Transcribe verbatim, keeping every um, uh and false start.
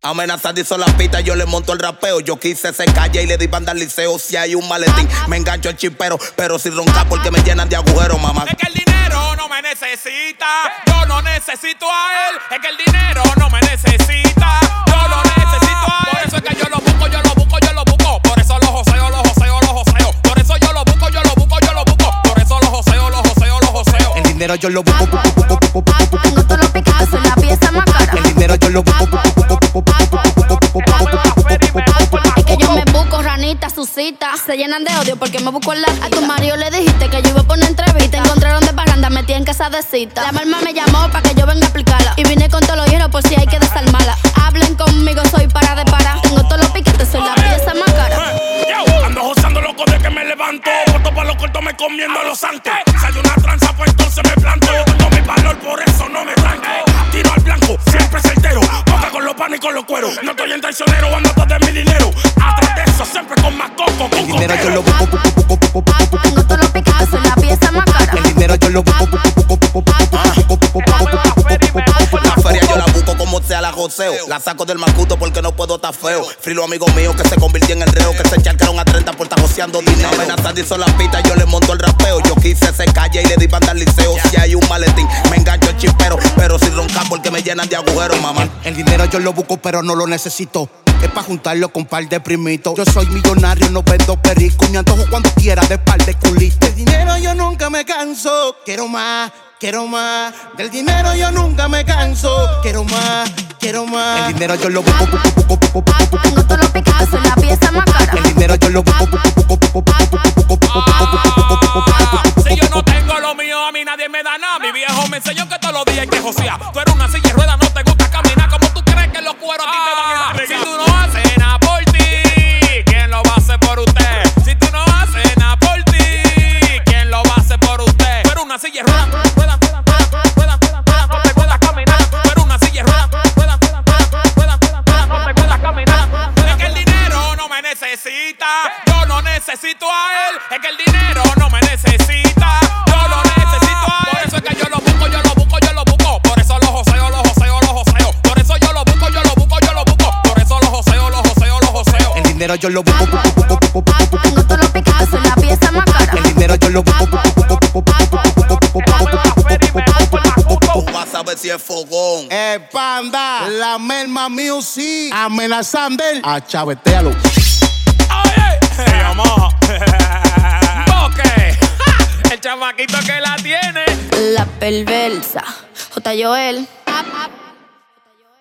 Amenazando hizo la pista, yo le monto el rapeo. Yo quise ser calle y le di banda al liceo. Si hay un maletín, me engancho el chimpero. Pero sin roncar porque me llenan de agujeros, mamá. Es que el dinero no me necesita. Yo no necesito a él. Es que el dinero no me necesita. Yo no necesito a él. Por eso es que yo lo busco, yo lo busco, yo lo busco. Por eso los joseo, los joseo, los joseo. Por eso yo lo busco, yo lo busco, yo lo busco. Por eso los joseo, los joseo, los joseo. El dinero yo lo busco. Tengo todos los Picasso en la pieza más cara. El dinero yo lo busco. Es que yo me busco ranita, susita. Se llenan de odio porque me busco en la vida. A tu marido le dijiste que yo iba a poner entrevista. Te encontraron de parranda metida en casa de cita. La mamá me llamó para que yo venga a aplicarla. Y vine con todos los hierros por si hay que desarmarla. Hablen conmigo, soy para de para. Tengo todos los piquetes, soy la pieza más cara. Yo ando gozando loco de que me levanto. Corto pa' los cortos me comiendo a los santos. Sale una tranza, pues entonces me planto. Yo tengo mi valor, por eso no me tranco. Tiro al blanco, siempre certero. Boca con los panes y con los cueros. No estoy en traicionero, ando todo de mi dinero. Atrás de eso, siempre con más coco. El dinero yo lo busco. Tengo todos los Picasso en la pieza más cara. El dinero yo lo busco. La feria yo la busco como sea la joseo. La saco del macuto porque no puedo estar feo. Frilo amigo mío que se convirtió en el reo. Que se echaron a treinta por estar joseando dinero. Amenazando hizo la pista, yo le monto el rapeo. Yo quise ser calle y le di banda al liceo. Si hay un maletín, me engancho el chimpero. Pero sin roncar porque me llenan de agujeros, mamá. El dinero yo lo busco pero no lo necesito. Es pa' juntarlo con par de primitos. Yo soy millonario, no vendo perico. Me antojo cuando quiera de par de culitos. Del dinero yo nunca me canso. Quiero más, quiero más. Del dinero yo nunca me canso. Quiero más, quiero más. El dinero yo lo busco. Tengo todos los Picasso en la pieza más cara. El dinero yo lo busco. Si yo no tengo lo mío, a mí nadie me da nada. Mi viejo me enseñó que todos los días hay que josear. Tú eres una silla de ruedas, no te gusta caminar. Como tú crees que los cueros a ti te van a dar. Si tú no haces nada por ti, ¿quién lo va a hacer por usted? Si tú no haces nada por ti, ¿quién lo va a hacer por usted? Tú eres una silla de ruedas, ruedas, ruedas, ruedas, ruedas, ruedas, no te puedas caminar. Tú eres una silla de ruedas, ruedas, ruedas, ruedas, ruedas, ruedas, no te puedas caminar. Es que el dinero no me necesita. Yo no necesito a él. Es que el dinero no me necesita. Yo no necesito a él. Por eso es que yo lo busco, yo lo busco, yo lo busco. Por eso los joseo, los joseo, los joseo. Por eso yo lo busco, yo lo busco, yo lo busco. Por eso los joseo, los joseo, los joseo. El dinero yo lo busco. Tengo todos los Picasso en la pieza más cara. El dinero yo lo busco. Tú vas a ver si es fogón. Eh, panda, la Melma Music, amenazando a chavetealo. Oye, Yamaha, Boque, el chamaquito que la tiene. La perversa. J. Joel.